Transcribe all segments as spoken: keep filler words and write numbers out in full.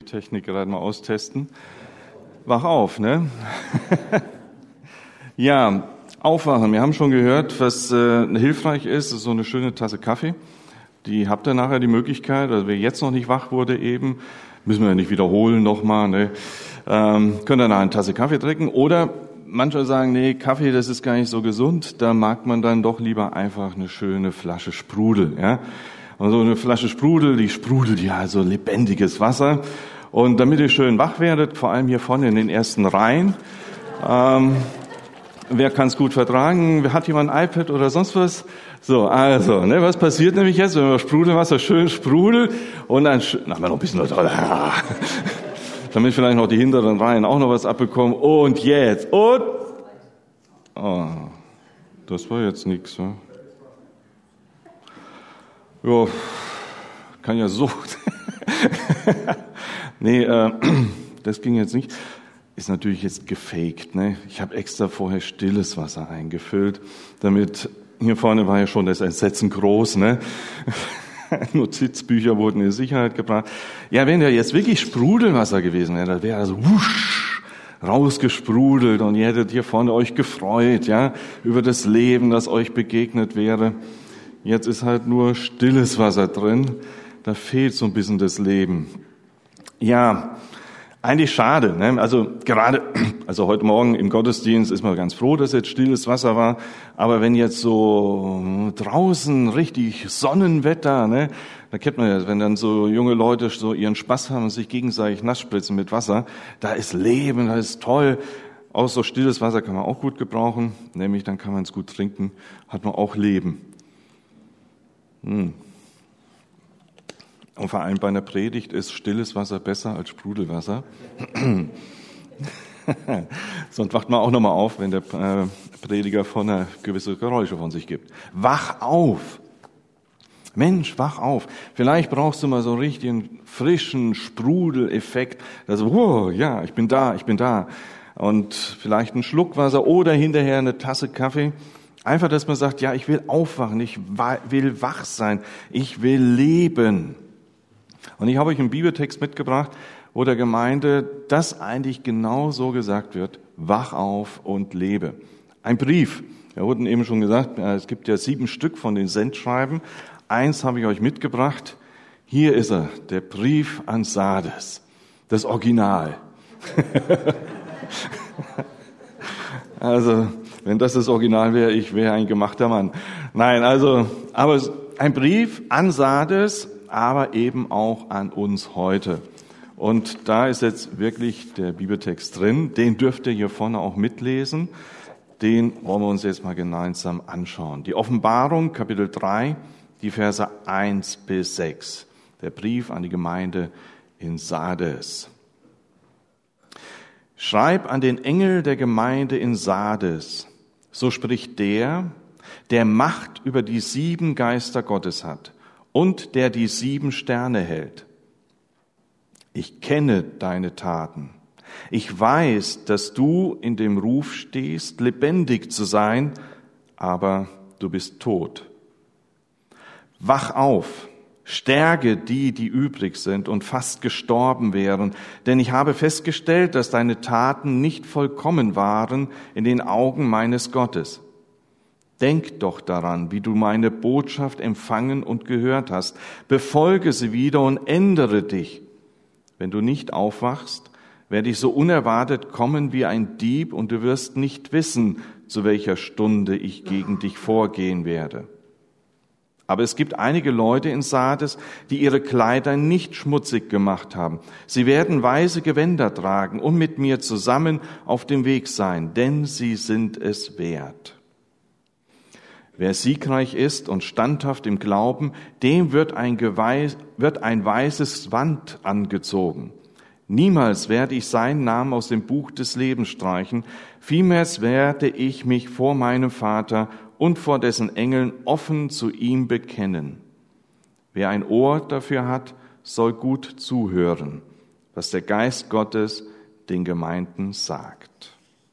Technik gerade mal austesten. Wach auf, ne? Ja, aufwachen. Wir haben schon gehört, was äh, hilfreich ist, ist so eine schöne Tasse Kaffee. Die habt ihr nachher die Möglichkeit, also wer jetzt noch nicht wach wurde eben, müssen wir ja nicht wiederholen nochmal, ne? Ähm, könnt ihr nachher eine Tasse Kaffee trinken. Oder manche sagen, nee, Kaffee, das ist gar nicht so gesund. Da mag man dann doch lieber einfach eine schöne Flasche Sprudel, ja? Und so eine Flasche Sprudel, die sprudelt ja so lebendiges Wasser. Und damit ihr schön wach werdet, vor allem hier vorne in den ersten Reihen, ähm, wer kann es gut vertragen? Hat jemand ein iPad oder sonst was? So, also, ne, was passiert nämlich jetzt, wenn wir Sprudelwasser schön sprudelt und dann, na, noch ein bisschen, damit vielleicht noch die hinteren Reihen auch noch was abbekommen. Und jetzt, und, oh, das war jetzt nichts, ja. Ja, kann ja so. nee, äh, das ging jetzt nicht. Ist natürlich jetzt gefaked, ne? Ich habe extra vorher stilles Wasser eingefüllt, damit, hier vorne war ja schon das Entsetzen groß, ne? Notizbücher wurden in Sicherheit gebracht. Ja, wenn ja jetzt wirklich Sprudelwasser gewesen wäre, dann wäre so wusch, rausgesprudelt und ihr hättet hier vorne euch gefreut, ja, über das Leben, das euch begegnet wäre. Jetzt ist halt nur stilles Wasser drin. Da fehlt so ein bisschen das Leben. Ja, eigentlich schade, ne? Also gerade, also heute Morgen im Gottesdienst ist man ganz froh, dass jetzt stilles Wasser war. Aber wenn jetzt so draußen richtig Sonnenwetter, ne? Da kennt man ja, wenn dann so junge Leute so ihren Spaß haben und sich gegenseitig nass spritzen mit Wasser, da ist Leben, da ist toll. Auch so stilles Wasser kann man auch gut gebrauchen, nämlich dann kann man es gut trinken, hat man auch Leben. Hm. Und vor allem bei einer Predigt ist stilles Wasser besser als Sprudelwasser. Sonst wacht man auch nochmal auf, wenn der Prediger vorne gewisse Geräusche von sich gibt. Wach auf! Mensch, wach auf! Vielleicht brauchst du mal so richtig einen frischen Sprudeleffekt. Also, wow, ja, ich bin da, ich bin da. Und vielleicht einen Schluck Wasser oder hinterher eine Tasse Kaffee. Einfach, dass man sagt, ja, ich will aufwachen, ich will wach sein, ich will leben. Und ich habe euch einen Bibeltext mitgebracht, wo der Gemeinde das eigentlich genau so gesagt wird, wach auf und lebe. Ein Brief, wir wurden eben schon gesagt, es gibt ja sieben Stück von den Sendschreiben. Eins habe ich euch mitgebracht, hier ist er, der Brief an Sardes, das Original. Also, wenn das das Original wäre, ich wäre ein gemachter Mann. Nein, also, aber ein Brief an Sardes, aber eben auch an uns heute. Und da ist jetzt wirklich der Bibeltext drin. Den dürft ihr hier vorne auch mitlesen. Den wollen wir uns jetzt mal gemeinsam anschauen. Die Offenbarung, Kapitel drei, die Verse eins bis sechs. Der Brief an die Gemeinde in Sardes. Schreib an den Engel der Gemeinde in Sardes. So spricht der, der Macht über die sieben Geister Gottes hat und der die sieben Sterne hält. Ich kenne deine Taten. Ich weiß, dass du in dem Ruf stehst, lebendig zu sein, aber du bist tot. Wach auf, stärke die, die übrig sind und fast gestorben wären, denn ich habe festgestellt, dass deine Taten nicht vollkommen waren in den Augen meines Gottes. Denk doch daran, wie du meine Botschaft empfangen und gehört hast. Befolge sie wieder und ändere dich. Wenn du nicht aufwachst, werde ich so unerwartet kommen wie ein Dieb und du wirst nicht wissen, zu welcher Stunde ich gegen dich vorgehen werde. Aber es gibt einige Leute in Sardes, die ihre Kleider nicht schmutzig gemacht haben. Sie werden weiße Gewänder tragen und mit mir zusammen auf dem Weg sein, denn sie sind es wert. Wer siegreich ist und standhaft im Glauben, dem wird ein, Geweih, wird ein weißes Band angezogen. Niemals werde ich seinen Namen aus dem Buch des Lebens streichen, vielmehr werde ich mich vor meinem Vater und vor dessen Engeln offen zu ihm bekennen. Wer ein Ohr dafür hat, soll gut zuhören, was der Geist Gottes den Gemeinden sagt.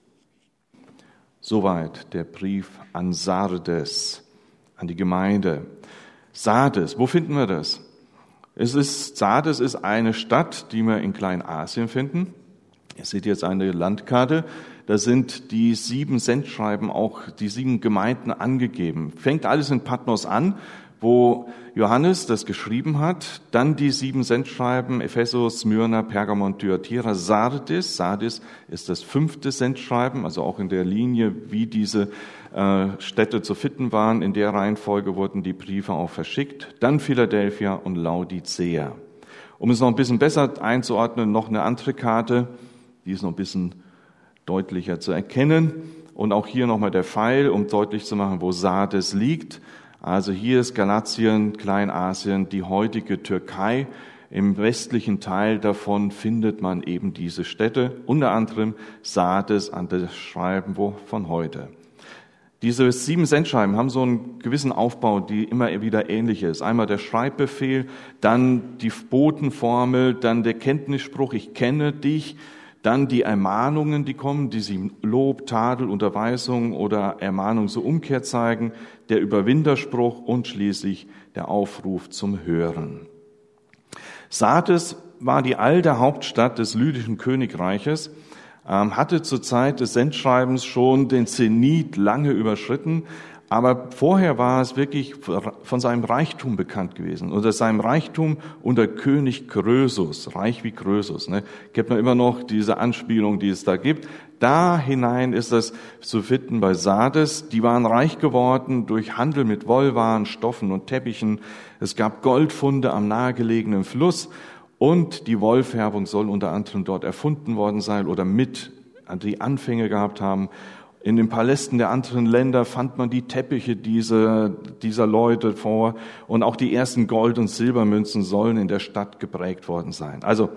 Soweit der Brief an Sardes, an die Gemeinde. Sardes, wo finden wir das? Es ist, Sardes ist eine Stadt, die wir in Kleinasien finden. Ihr seht jetzt eine Landkarte. Da sind die sieben Sendschreiben, auch die sieben Gemeinden angegeben. Fängt alles in Patmos an, wo Johannes das geschrieben hat. Dann die sieben Sendschreiben, Ephesus, Smyrna, Pergamon, Thyatira, Sardis. Sardis ist das fünfte Sendschreiben, also auch in der Linie, wie diese äh, Städte zu finden waren. In der Reihenfolge wurden die Briefe auch verschickt. Dann Philadelphia und Laodicea. Um es noch ein bisschen besser einzuordnen, noch eine andere Karte, die ist noch ein bisschen deutlicher zu erkennen. Und auch hier nochmal der Pfeil, um deutlich zu machen, wo Sardes liegt. Also hier ist Galatien, Kleinasien, die heutige Türkei. Im westlichen Teil davon findet man eben diese Städte, unter anderem Sardes an das Schreiben von heute. Diese sieben Sendschreiben haben so einen gewissen Aufbau, die immer wieder ähnlich ist. Einmal der Schreibbefehl, dann die Botenformel, dann der Kenntnisspruch, ich kenne dich, dann die Ermahnungen, die kommen, die sie Lob, Tadel, Unterweisung oder Ermahnung zur Umkehr zeigen, der Überwinderspruch und schließlich der Aufruf zum Hören. Sardes war die alte Hauptstadt des lydischen Königreiches, hatte zur Zeit des Sendschreibens schon den Zenit lange überschritten, aber vorher war es wirklich von seinem Reichtum bekannt gewesen, unter seinem Reichtum unter König Krösus, reich wie Krösus. Ne? Kennt man immer noch diese Anspielung, die es da gibt. Da hinein ist das zu finden bei Sardes. Die waren reich geworden durch Handel mit Wollwaren, Stoffen und Teppichen. Es gab Goldfunde am nahegelegenen Fluss und die Wollfärbung soll unter anderem dort erfunden worden sein oder mit die Anfänge gehabt haben. In den Palästen der anderen Länder fand man die Teppiche dieser, dieser Leute vor und auch die ersten Gold- und Silbermünzen sollen in der Stadt geprägt worden sein. Also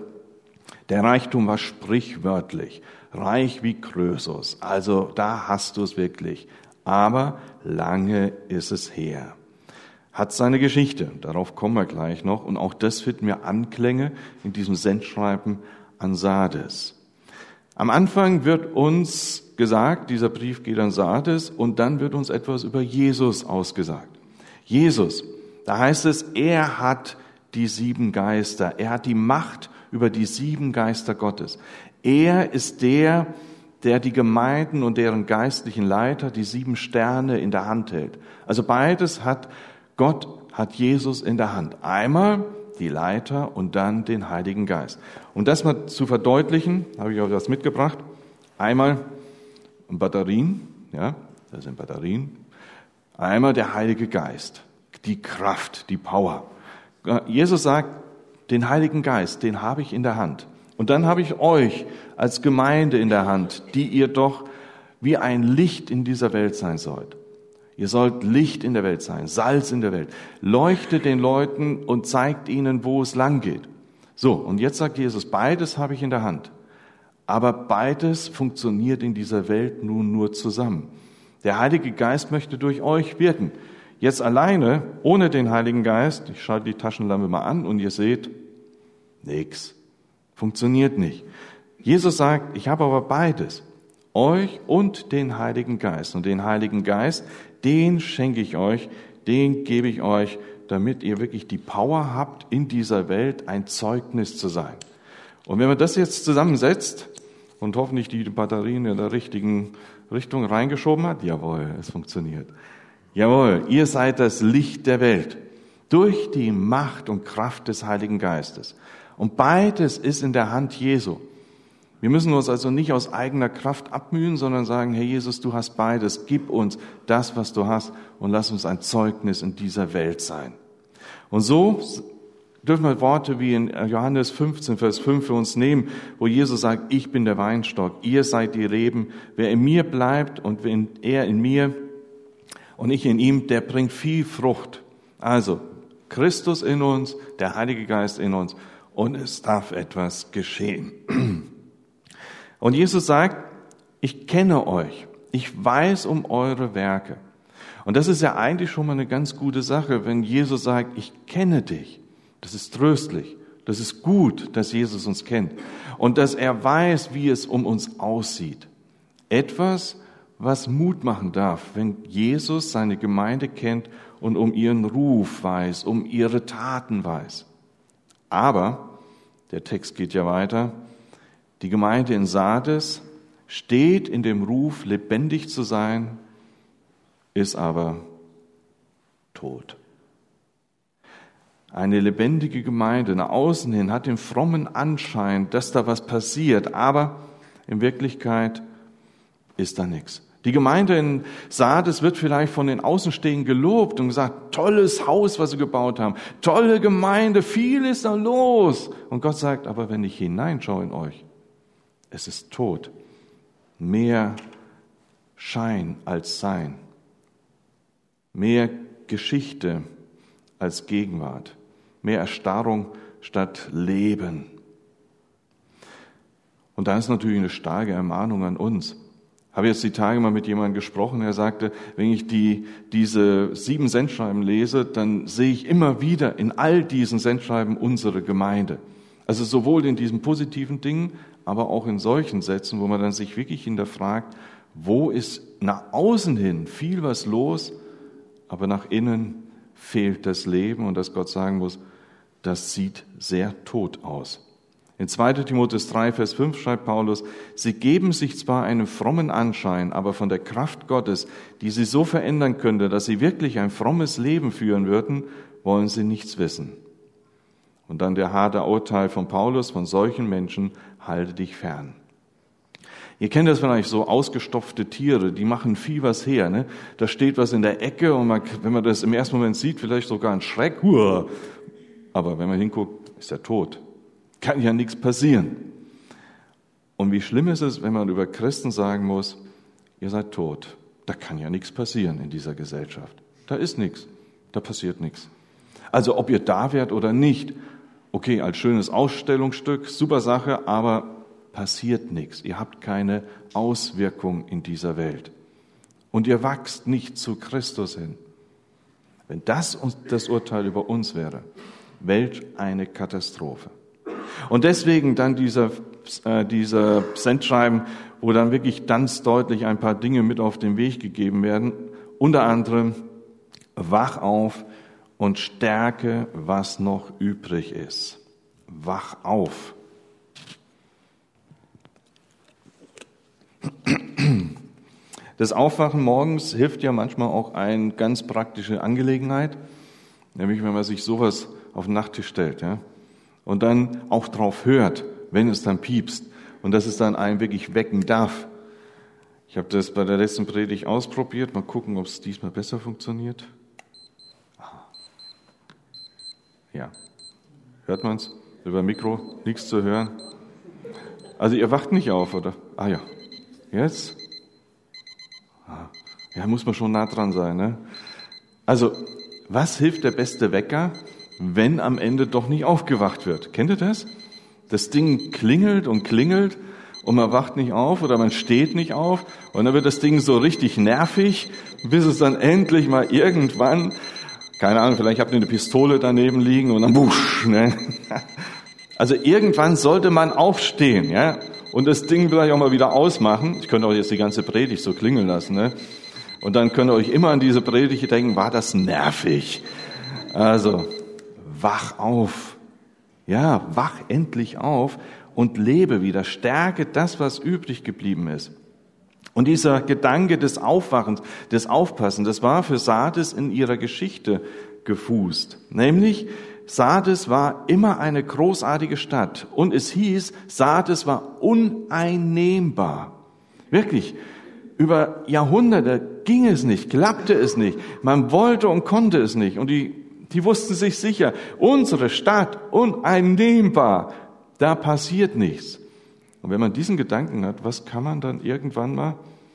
der Reichtum war sprichwörtlich, reich wie Krösus. Also da hast du es wirklich. Aber lange ist es her. Hat seine Geschichte, darauf kommen wir gleich noch. Und auch das finden wir Anklänge in diesem Sendschreiben an Sardes. Am Anfang wird uns gesagt, dieser Brief geht an Sardes und dann wird uns etwas über Jesus ausgesagt. Jesus, da heißt es, er hat die sieben Geister, er hat die Macht über die sieben Geister Gottes. Er ist der, der die Gemeinden und deren geistlichen Leiter, die sieben Sterne in der Hand hält. Also beides hat Gott, hat Jesus in der Hand. Einmal die Leiter und dann den Heiligen Geist. Um das mal zu verdeutlichen, habe ich auch was mitgebracht. Einmal Batterien, ja, das sind Batterien. Einmal der Heilige Geist, die Kraft, die Power. Jesus sagt, den Heiligen Geist, den habe ich in der Hand. Und dann habe ich euch als Gemeinde in der Hand, die ihr doch wie ein Licht in dieser Welt sein sollt. Ihr sollt Licht in der Welt sein, Salz in der Welt. Leuchtet den Leuten und zeigt ihnen, wo es lang geht. So, und jetzt sagt Jesus, beides habe ich in der Hand. Aber beides funktioniert in dieser Welt nun nur zusammen. Der Heilige Geist möchte durch euch wirken. Jetzt alleine, ohne den Heiligen Geist, ich schalte die Taschenlampe mal an und ihr seht, nix. Funktioniert nicht. Jesus sagt, ich habe aber beides. Euch und den Heiligen Geist. Und den Heiligen Geist, den schenke ich euch, den gebe ich euch, damit ihr wirklich die Power habt, in dieser Welt ein Zeugnis zu sein. Und wenn man das jetzt zusammensetzt und hoffentlich die Batterien in der richtigen Richtung reingeschoben hat, jawohl, es funktioniert. Jawohl, ihr seid das Licht der Welt durch die Macht und Kraft des Heiligen Geistes. Und beides ist in der Hand Jesu. Wir müssen uns also nicht aus eigener Kraft abmühen, sondern sagen, Herr Jesus, du hast beides, gib uns das, was du hast und lass uns ein Zeugnis in dieser Welt sein. Und so dürfen wir Worte wie in Johannes fünfzehn, Vers fünf für uns nehmen, wo Jesus sagt, ich bin der Weinstock, ihr seid die Reben, wer in mir bleibt und wenn er in mir und ich in ihm, der bringt viel Frucht. Also Christus in uns, der Heilige Geist in uns und es darf etwas geschehen. Und Jesus sagt, ich kenne euch, ich weiß um eure Werke. Und das ist ja eigentlich schon mal eine ganz gute Sache, wenn Jesus sagt, ich kenne dich. Das ist tröstlich, das ist gut, dass Jesus uns kennt und dass er weiß, wie es um uns aussieht. Etwas, was Mut machen darf, wenn Jesus seine Gemeinde kennt und um ihren Ruf weiß, um ihre Taten weiß. Aber, der Text geht ja weiter, die Gemeinde in Sardes steht in dem Ruf, lebendig zu sein, ist aber tot. Eine lebendige Gemeinde nach außen hin hat den frommen Anschein, dass da was passiert, aber in Wirklichkeit ist da nichts. Die Gemeinde in Sardes wird vielleicht von den Außenstehenden gelobt und gesagt, tolles Haus, was sie gebaut haben, tolle Gemeinde, viel ist da los. Und Gott sagt, aber wenn ich hineinschaue in euch, es ist tot. Mehr Schein als Sein. Mehr Geschichte als Gegenwart. Mehr Erstarrung statt Leben. Und da ist natürlich eine starke Ermahnung an uns. Ich habe jetzt die Tage mal mit jemandem gesprochen, der sagte, wenn ich die, diese sieben Sendschreiben lese, dann sehe ich immer wieder in all diesen Sendschreiben unsere Gemeinde. Also sowohl in diesen positiven Dingen, aber auch in solchen Sätzen, wo man dann sich wirklich hinterfragt, wo ist nach außen hin viel was los, aber nach innen fehlt das Leben und dass Gott sagen muss, das sieht sehr tot aus. In zweiter Timotheus drei, Vers fünf schreibt Paulus, sie geben sich zwar einen frommen Anschein, aber von der Kraft Gottes, die sie so verändern könnte, dass sie wirklich ein frommes Leben führen würden, wollen sie nichts wissen. Und dann der harte Urteil von Paulus, von solchen Menschen halte dich fern. Ihr kennt das vielleicht, so ausgestopfte Tiere, die machen viel was her. Ne? Da steht was in der Ecke und man, wenn man das im ersten Moment sieht, vielleicht sogar ein Schreck. Huah. Aber wenn man hinguckt, ist er tot. Kann ja nichts passieren. Und wie schlimm ist es, wenn man über Christen sagen muss, ihr seid tot. Da kann ja nichts passieren in dieser Gesellschaft. Da ist nichts. Da passiert nichts. Also ob ihr da wärt oder nicht, okay, als schönes Ausstellungsstück, super Sache, aber passiert nichts. Ihr habt keine Auswirkung in dieser Welt. Und ihr wachst nicht zu Christus hin. Wenn das das Urteil über uns wäre, welch eine Katastrophe. Und deswegen dann dieser, äh, dieser Sendschreiben, wo dann wirklich ganz deutlich ein paar Dinge mit auf den Weg gegeben werden. Unter anderem, wach auf und stärke, was noch übrig ist. Wach auf. Das Aufwachen morgens hilft ja manchmal auch eine ganz praktische Angelegenheit, nämlich wenn man sich sowas auf den Nachttisch stellt, ja, und dann auch drauf hört, wenn es dann piepst und dass es dann einen wirklich wecken darf. Ich habe das bei der letzten Predigt ausprobiert, mal gucken, ob es diesmal besser funktioniert. Ja, hört man es? Über Mikro, nichts zu hören. Also ihr wacht nicht auf, oder? Ah ja, jetzt? Ja, muss man schon nah dran sein, ne? Also, was hilft der beste Wecker, wenn am Ende doch nicht aufgewacht wird? Kennt ihr das? Das Ding klingelt und klingelt und man wacht nicht auf oder man steht nicht auf und dann wird das Ding so richtig nervig, bis es dann endlich mal irgendwann, keine Ahnung, vielleicht habt ihr eine Pistole daneben liegen und dann wusch, ne? Also irgendwann sollte man aufstehen, ja? Und das Ding vielleicht auch mal wieder ausmachen. Ich könnte auch jetzt die ganze Predigt so klingeln lassen, ne? Und dann könnt ihr euch immer an diese Predigt denken, war das nervig. Also, wach auf. Ja, wach endlich auf und lebe wieder. Stärke das, was übrig geblieben ist. Und dieser Gedanke des Aufwachens, des Aufpassens, das war für Sardes in ihrer Geschichte gefußt. Nämlich, Sardes war immer eine großartige Stadt. Und es hieß, Sardes war uneinnehmbar. Wirklich. Über Jahrhunderte ging es nicht, klappte es nicht. Man wollte und konnte es nicht. Und die, die wussten sich sicher, unsere Stadt uneinnehmbar, da passiert nichts. Und wenn man diesen Gedanken hat, was kann man dann irgendwann mal?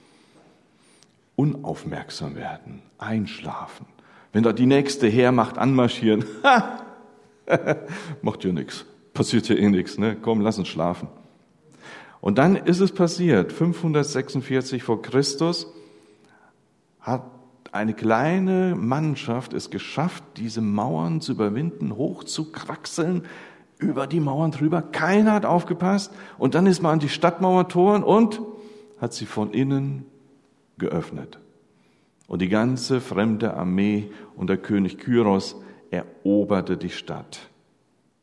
Unaufmerksam werden, einschlafen. Wenn da die nächste Heermacht anmarschieren, ha, macht ja nichts, passiert ja eh nichts, ne? Komm, lass uns schlafen. Und dann ist es passiert, fünfhundertsechsundvierzig vor Christus hat eine kleine Mannschaft es geschafft, diese Mauern zu überwinden, hochzukraxeln, über die Mauern drüber. Keiner hat aufgepasst. Und dann ist man an die Stadtmauertoren und hat sie von innen geöffnet. Und die ganze fremde Armee unter König Kyros eroberte die Stadt.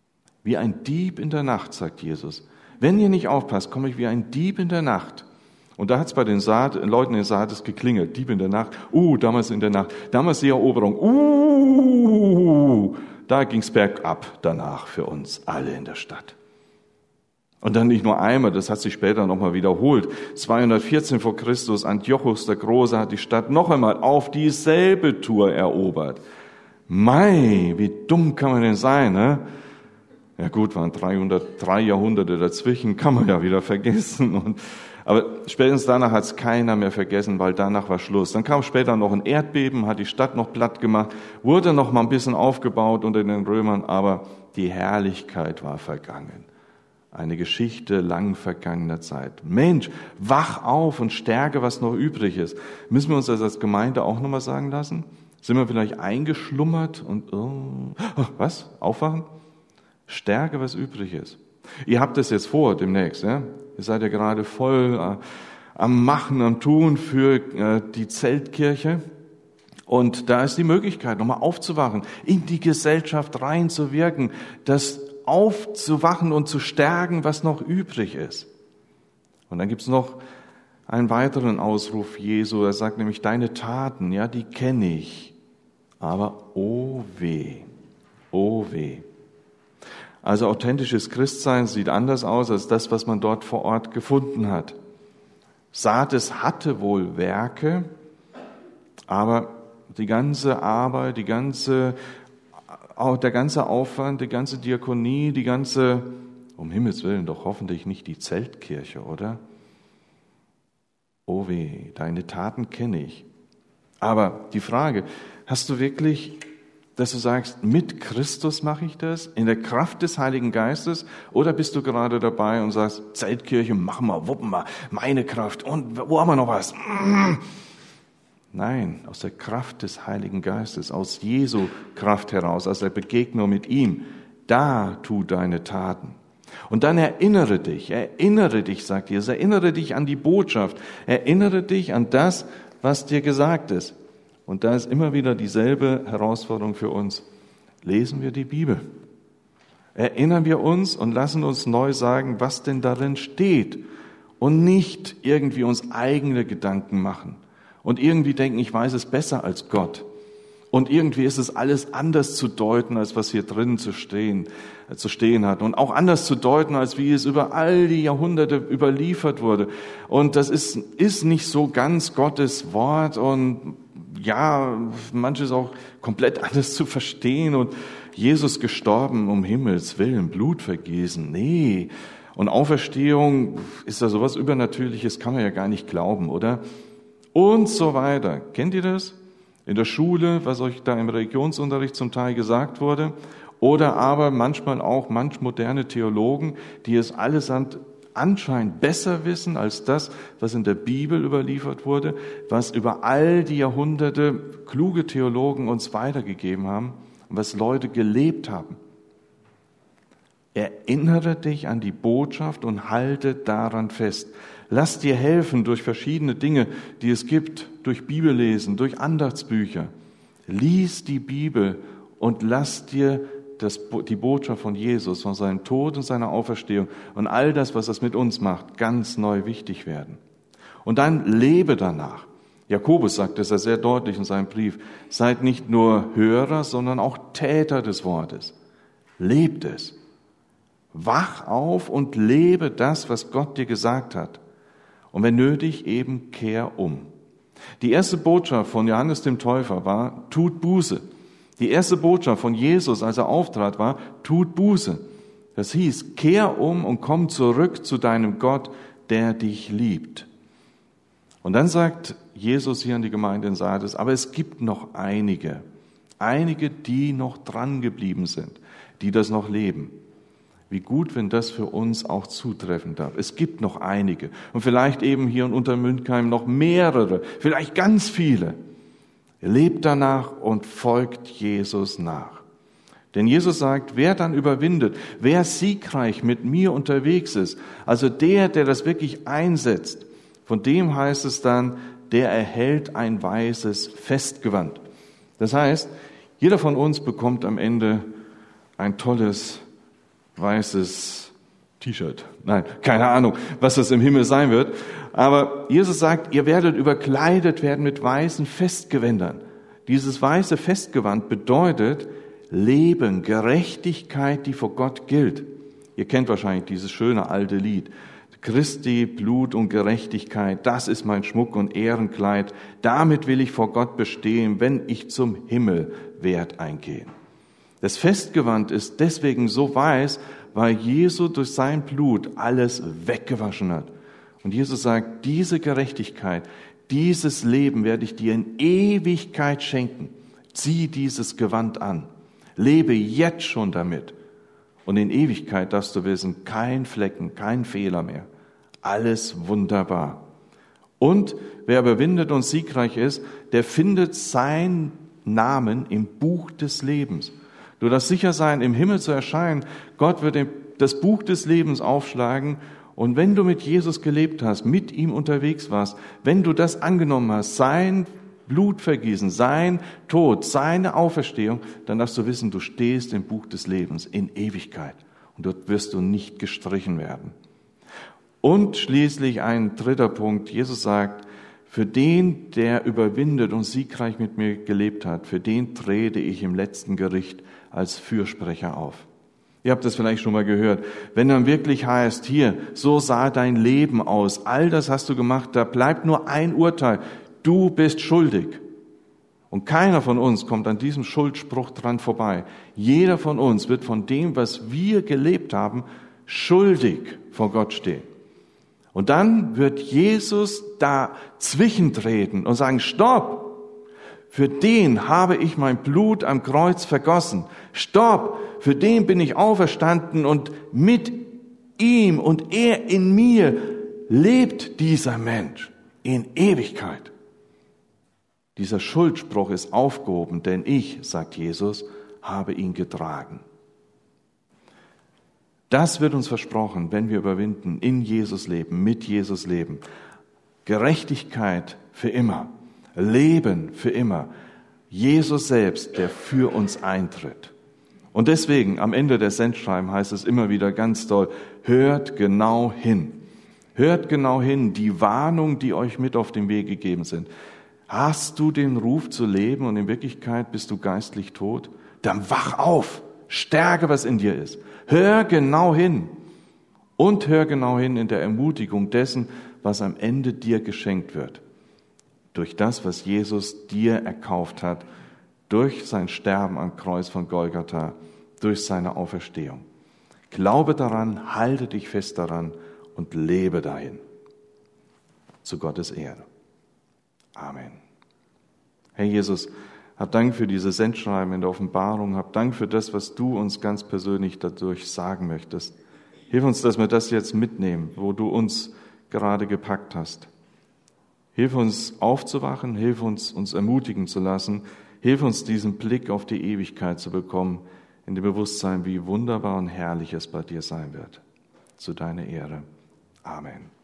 Wie ein Dieb in der Nacht, sagt Jesus. Wenn ihr nicht aufpasst, komme ich wie ein Dieb in der Nacht. Und da hat es bei den Saat, Leuten in Sardes geklingelt. Dieb in der Nacht. Uh, damals in der Nacht. Damals die Eroberung. Uh, da ging es bergab danach für uns alle in der Stadt. Und dann nicht nur einmal, das hat sich später nochmal wiederholt. zweihundertvierzehn vor Christus, Antiochus der Große hat die Stadt noch einmal auf dieselbe Tour erobert. Mei, wie dumm kann man denn sein, ne? Ja gut, waren dreihundertdrei Jahrhunderte dazwischen, kann man ja wieder vergessen. Und, aber spätestens danach hat es keiner mehr vergessen, weil danach war Schluss. Dann kam später noch ein Erdbeben, hat die Stadt noch platt gemacht, wurde noch mal ein bisschen aufgebaut unter den Römern, aber die Herrlichkeit war vergangen. Eine Geschichte lang vergangener Zeit. Mensch, wach auf und stärke, was noch übrig ist. Müssen wir uns das als Gemeinde auch nochmal sagen lassen? Sind wir vielleicht eingeschlummert und, oh, was? Aufwachen? Stärke, was übrig ist. Ihr habt es jetzt vor, demnächst, ja? Ihr seid ja gerade voll äh, am Machen, am Tun für äh, die Zeltkirche. Und da ist die Möglichkeit, nochmal aufzuwachen, in die Gesellschaft reinzuwirken, das aufzuwachen und zu stärken, was noch übrig ist. Und dann gibt's noch einen weiteren Ausruf Jesu. Er sagt nämlich, deine Taten, ja, die kenne ich. Aber oh weh, oh weh. Also authentisches Christsein sieht anders aus als das, was man dort vor Ort gefunden hat. Sardes hatte wohl Werke, aber die ganze Arbeit, die ganze Auch der ganze Aufwand, die ganze Diakonie, die ganze, um Himmels Willen, doch hoffentlich nicht die Zeltkirche, oder? Oh weh, deine Taten kenne ich. Aber die Frage, hast du wirklich, dass du sagst, mit Christus mache ich das, in der Kraft des Heiligen Geistes, oder bist du gerade dabei und sagst, Zeltkirche, machen wir, wuppen wir, meine Kraft, und wo haben wir noch was? Nein, aus der Kraft des Heiligen Geistes, aus Jesu Kraft heraus, aus der Begegnung mit ihm, da tu deine Taten. Und dann erinnere dich, erinnere dich, sagt Jesus, erinnere dich an die Botschaft, erinnere dich an das, was dir gesagt ist. Und da ist immer wieder dieselbe Herausforderung für uns. Lesen wir die Bibel. Erinnern wir uns und lassen uns neu sagen, was denn darin steht. Und nicht irgendwie uns eigene Gedanken machen. Und irgendwie denken, ich weiß es besser als Gott. Und irgendwie ist es alles anders zu deuten, als was hier drin zu stehen, äh, zu stehen hat. Und auch anders zu deuten, als wie es über all die Jahrhunderte überliefert wurde. Und das ist, ist nicht so ganz Gottes Wort. Und ja, manches auch komplett anders zu verstehen. Und Jesus gestorben, um Himmels Willen, Blut vergießen. Nee. Und Auferstehung, ist da sowas Übernatürliches, kann man ja gar nicht glauben, oder? Und so weiter. Kennt ihr das? In der Schule, was euch da im Religionsunterricht zum Teil gesagt wurde? Oder aber manchmal auch manch moderne Theologen, die es allesamt anscheinend besser wissen als das, was in der Bibel überliefert wurde, was über all die Jahrhunderte kluge Theologen uns weitergegeben haben und was Leute gelebt haben. Erinnere dich an die Botschaft und halte daran fest. Lass dir helfen durch verschiedene Dinge, die es gibt, durch Bibellesen, durch Andachtsbücher. Lies die Bibel und lass dir das, die Botschaft von Jesus, von seinem Tod und seiner Auferstehung und all das, was das mit uns macht, ganz neu wichtig werden. Und dann lebe danach. Jakobus sagt es ja sehr deutlich in seinem Brief. Seid nicht nur Hörer, sondern auch Täter des Wortes. Lebt es. Wach auf und lebe das, was Gott dir gesagt hat. Und wenn nötig, eben kehr um. Die erste Botschaft von Johannes dem Täufer war, tut Buße. Die erste Botschaft von Jesus, als er auftrat, war, tut Buße. Das hieß, kehr um und komm zurück zu deinem Gott, der dich liebt. Und dann sagt Jesus hier an die Gemeinde in Sardes, aber es gibt noch einige, einige, die noch dran geblieben sind, die das noch leben. Wie gut, wenn das für uns auch zutreffen darf. Es gibt noch einige und vielleicht eben hier in Untermündheim noch mehrere, vielleicht ganz viele. Lebt danach und folgt Jesus nach. Denn Jesus sagt, wer dann überwindet, wer siegreich mit mir unterwegs ist, also der, der das wirklich einsetzt, von dem heißt es dann, der erhält ein weißes Festgewand. Das heißt, jeder von uns bekommt am Ende ein tolles weißes T-Shirt. Nein, keine Ahnung, was das im Himmel sein wird. Aber Jesus sagt, ihr werdet überkleidet werden mit weißen Festgewändern. Dieses weiße Festgewand bedeutet Leben, Gerechtigkeit, die vor Gott gilt. Ihr kennt wahrscheinlich dieses schöne alte Lied. Christi, Blut und Gerechtigkeit, das ist mein Schmuck und Ehrenkleid. Damit will ich vor Gott bestehen, wenn ich zum Himmel werd eingehen. Das Festgewand ist deswegen so weiß, weil Jesus durch sein Blut alles weggewaschen hat. Und Jesus sagt, diese Gerechtigkeit, dieses Leben werde ich dir in Ewigkeit schenken. Zieh dieses Gewand an. Lebe jetzt schon damit. Und in Ewigkeit darfst du wissen, kein Flecken, kein Fehler mehr. Alles wunderbar. Und wer überwindet und siegreich ist, der findet seinen Namen im Buch des Lebens. Du darfst sicher sein, im Himmel zu erscheinen. Gott wird das Buch des Lebens aufschlagen. Und wenn du mit Jesus gelebt hast, mit ihm unterwegs warst, wenn du das angenommen hast, sein Blutvergießen, sein Tod, seine Auferstehung, dann darfst du wissen, du stehst im Buch des Lebens in Ewigkeit. Und dort wirst du nicht gestrichen werden. Und schließlich ein dritter Punkt. Jesus sagt, für den, der überwindet und siegreich mit mir gelebt hat, für den trete ich im letzten Gericht als Fürsprecher auf. Ihr habt das vielleicht schon mal gehört. Wenn dann wirklich heißt, hier, so sah dein Leben aus, all das hast du gemacht, da bleibt nur ein Urteil. Du bist schuldig. Und keiner von uns kommt an diesem Schuldspruch dran vorbei. Jeder von uns wird von dem, was wir gelebt haben, schuldig vor Gott stehen. Und dann wird Jesus da zwischentreten und sagen, stopp! Für den habe ich mein Blut am Kreuz vergossen. Stopp! Für den bin ich auferstanden und mit ihm und er in mir lebt dieser Mensch in Ewigkeit. Dieser Schuldspruch ist aufgehoben, denn ich, sagt Jesus, habe ihn getragen. Das wird uns versprochen, wenn wir überwinden, in Jesus leben, mit Jesus leben. Gerechtigkeit für immer, Leben für immer. Jesus selbst, der für uns eintritt. Und deswegen, am Ende des Sendschreiben heißt es immer wieder ganz doll, hört genau hin. Hört genau hin, die Warnung, die euch mit auf den Weg gegeben sind. Hast du den Ruf zu leben und in Wirklichkeit bist du geistlich tot? Dann wach auf, stärke, was in dir ist. Hör genau hin und hör genau hin in der Ermutigung dessen, was am Ende dir geschenkt wird. Durch das, was Jesus dir erkauft hat, durch sein Sterben am Kreuz von Golgatha, durch seine Auferstehung. Glaube daran, halte dich fest daran und lebe dahin. Zu Gottes Ehre. Amen. Herr Jesus, hab Dank für diese Sendschreiben in der Offenbarung. Hab Dank für das, was du uns ganz persönlich dadurch sagen möchtest. Hilf uns, dass wir das jetzt mitnehmen, wo du uns gerade gepackt hast. Hilf uns aufzuwachen, hilf uns, uns ermutigen zu lassen. Hilf uns, diesen Blick auf die Ewigkeit zu bekommen, in dem Bewusstsein, wie wunderbar und herrlich es bei dir sein wird. Zu deiner Ehre. Amen.